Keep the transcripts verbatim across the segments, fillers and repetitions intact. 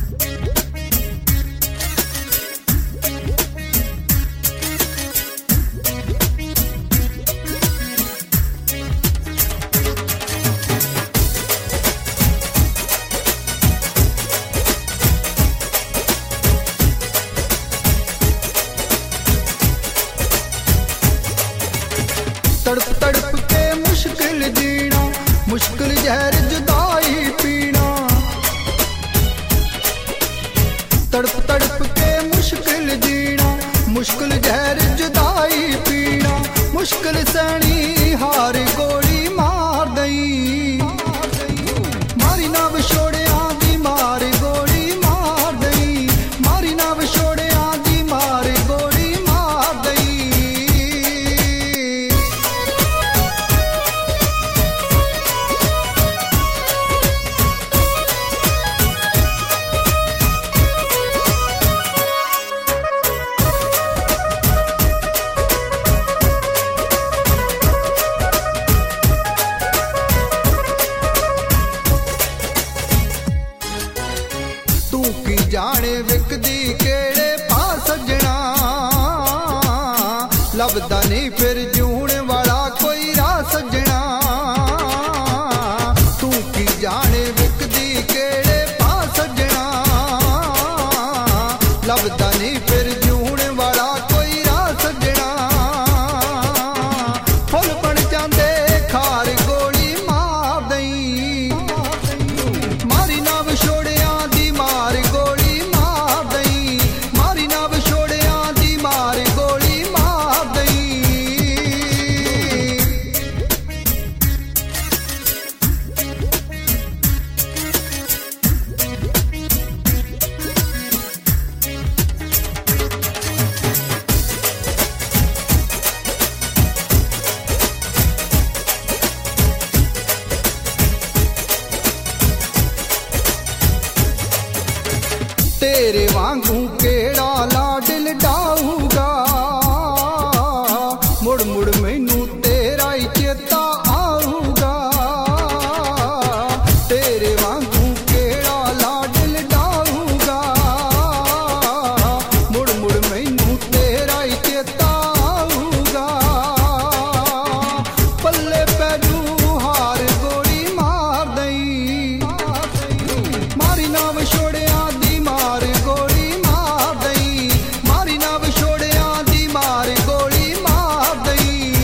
तड़प तड़प के मुश्किल जीना, मुश्किल जहर जुदाई पीना। तड़प तड़प के मुश्किल जीना, मुश्किल जहर जुदाई पीना। मुश्किल सैनी हार गोली मार दई, मारी ना विछोड़े आंदी मार गोली मार दई, मारी ना विछोड़े आंदी मार गोली मार दई। तू की जाने विकदी केड़े पास सजना, लभदा नहीं फिर जूण वाला कोई राह सजना। तू की जाने विकदी केड़े पास सजना, लभदा नहीं फिर जूण वाला कोई राह सजना। फुल बन जांदे खार गोली मार दई, मारी ना विछोड़ियां दी मार गोली मार दई, मारी ना विछोड़ियां दी मार गोली मार दई। तेरे वांगू केड़ा लाडल डाऊगा, मुड़ मुड़ मैनू तेरा ही चेता आऊगा। तेरे वांगू केड़ा लाडल डाऊगा, मुड़ मुड़ मैनू तेरा ही चेता आऊगा। पल्ले पैनू हार गोली मार दई, मारी ना विछोड़ियां दी मार गोली मार दई, मारी ना विछोड़ियां दी मार गोली मार दई।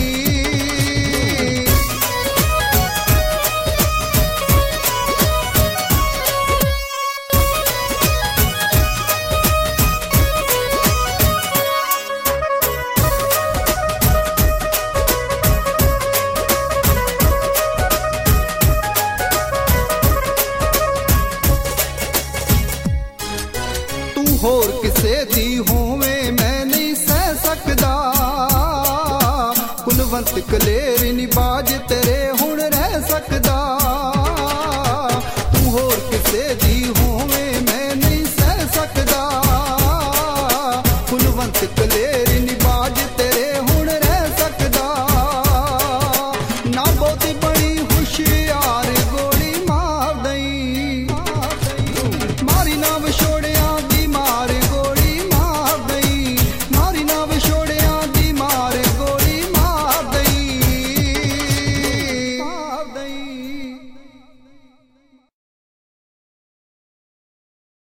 तू होर किसे दी होवे मैं नहीं सह सकदा, कुलवंत कलेर नी बाज ते